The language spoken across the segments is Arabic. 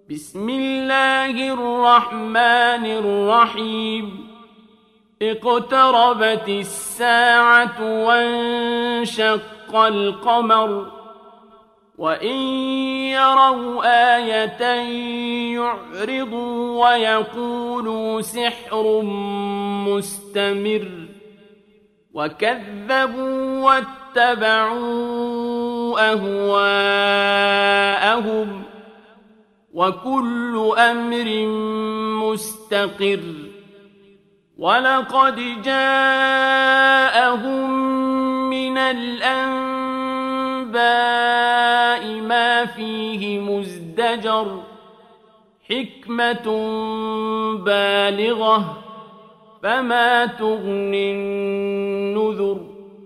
بسم الله الرحمن الرحيم اقتربت الساعة وانشق القمر وإن يروا آية يعرضوا ويقولوا سحر مستمر وكذبوا واتبعوا أهواءهم وكل أمر مستقر ولقد جاءهم من الأنباء ما فيه مزدجر حكمة بالغة فما تغني النذر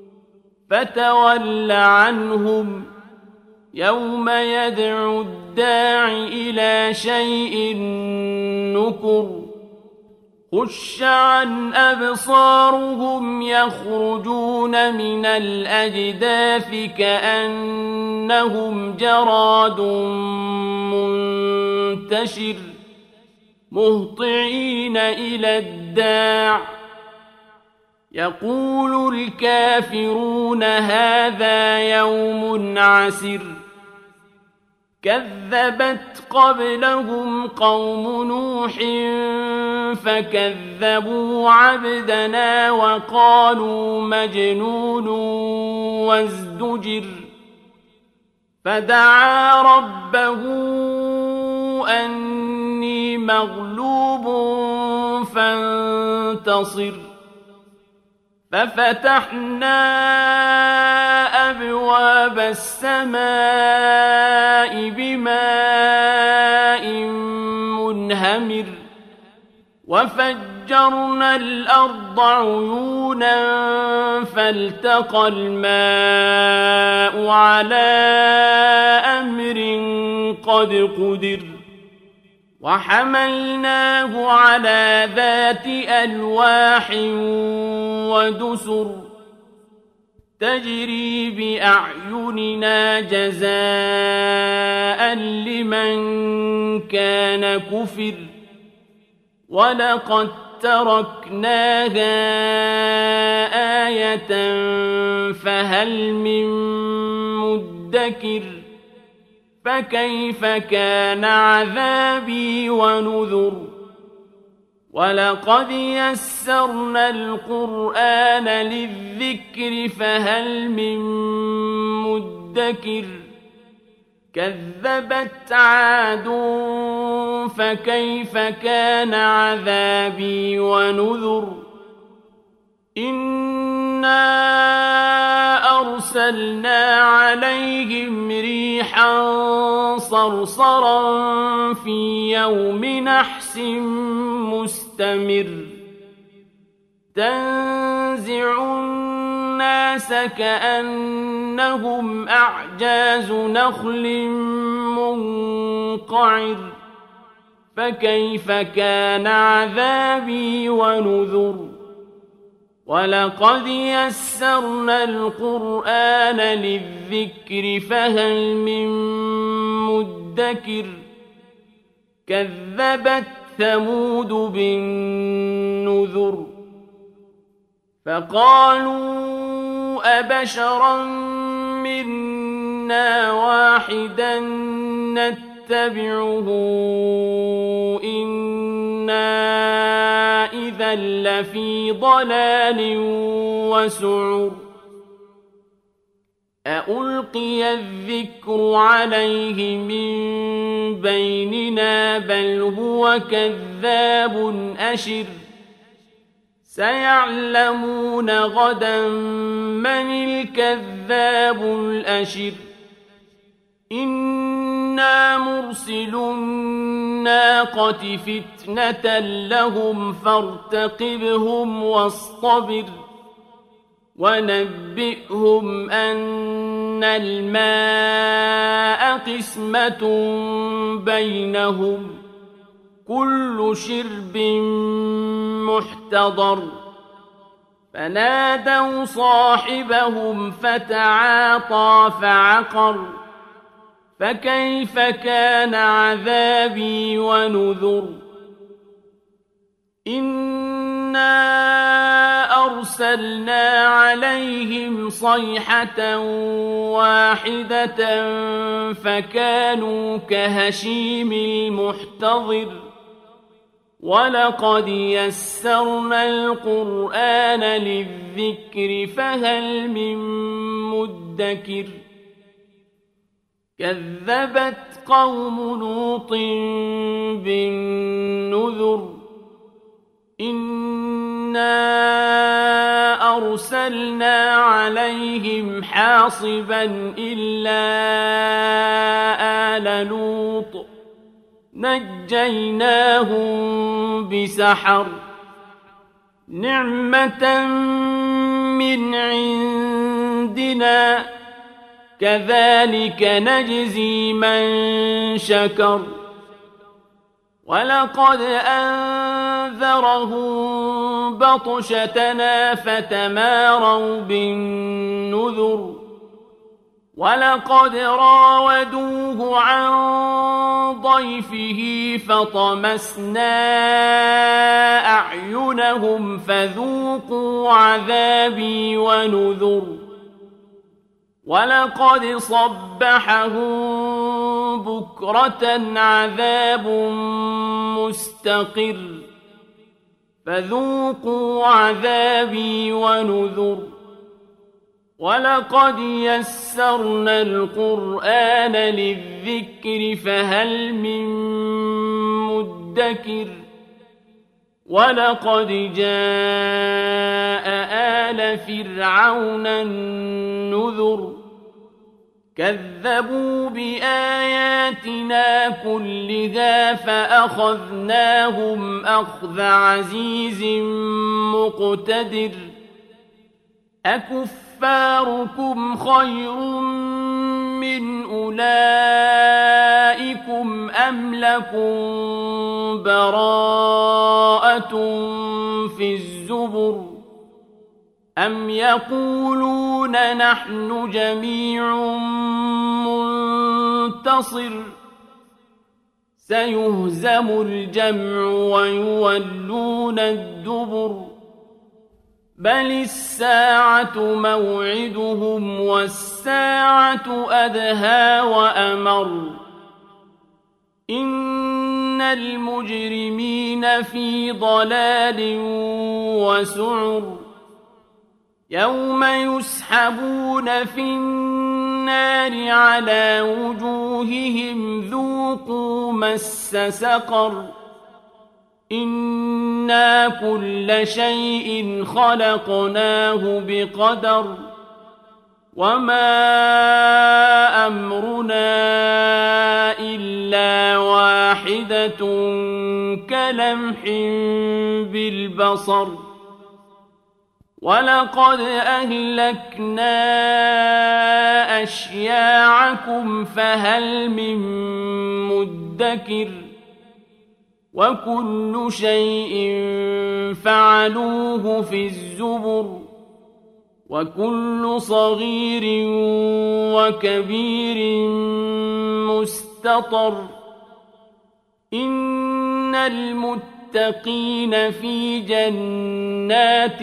فتول عنهم يوم يدعو الداع إلى شيء نكر خش عن أبصارهم يخرجون من الأجداث كأنهم جراد منتشر مهطعين إلى الداع يقول الكافرون هذا يوم عسر كذبت قبلهم قوم نوح فكذبوا عبدنا وقالوا مجنون وازدجر فدعا ربه أني مغلوب فانتصر ففتحنا أبواب السماء بماء منهمر وفجرنا الأرض عيونا فالتقى الماء على أمر قد قدر وحملناه على ذات ألواح ودسر تجري بأعيننا جزاء لمن كان كفر ولقد تركناها آية فهل من مدكر فكيف كان عذابي ونذر ولقد يسرنا القرآن للذكر فهل من مدكر كذبت عاد فكيف كان عذابي ونذر إنا أرسلنا عليهم ريحا صرصرا في يوم نحس مستمر تنزع الناس كأنهم أعجاز نخل منقعر فكيف كان عذابي ونذر ولقد يسرنا القرآن للذكر فهل من مدكر كذبت ثمود بالنذر فقالوا أبشرا منا واحدا نتبعه إنا إذا لفي ضلال وسعر أألقي الذكر عليه من بيننا بل هو كذاب أشر سيعلمون غدا من الكذاب الأشر إنا مرسل الناقة فتنة لهم فارتقبهم واصطبر ونبئهم أن الماء قسمة بينهم كل شرب محتضر فنادوا صاحبهم فتعاطى فعقر فكيف كان عذابي ونذر إنا أرسلنا عليهم صيحة واحدة فكانوا كهشيم المحتضر ولقد يسرنا القرآن للذكر فهل من مدكر كذبت قوم لوط بالنذر إنا أرسلنا عليهم حاصبا إلا آل لوط نجيناهم بسحر نعمة من عندنا كذلك نجزي من شكر ولقد أنذرهم بطشتنا فتماروا بالنذر ولقد راودوه عن ضيفه فطمسنا أعينهم فذوقوا عذابي ونذر ولقد صبحهم بكرة عذاب مستقر فذوقوا عذابي ونذر ولقد يسرنا القرآن للذكر فهل من مدكر ولقد جاء آل فرعون النذر كذبوا بآياتنا كلها فأخذناهم أخذ عزيز مقتدر أكفاركم خير من أولئكم أم لكم براءة في الزبر أم يقولون نحن جميع منتصر سيهزم الجمع ويولون الدبر بل الساعة موعدهم والساعة أدهى وأمر إن المجرمين في ضلال وسعر يوم يسحبون في النار على وجوههم ذوقوا مس سقر إنا كل شيء خلقناه بقدر وما أمرنا إلا واحدة كلمح بالبصر ولقد أهلكنا أشياعكم فهل من مدكر وكل شيء فعلوه في الزبر وكل صغير وكبير مستطر إن المتقين في جنات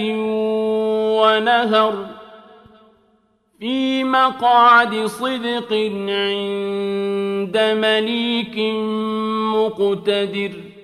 ونهر في مقعد صدق عند مليك مقتدر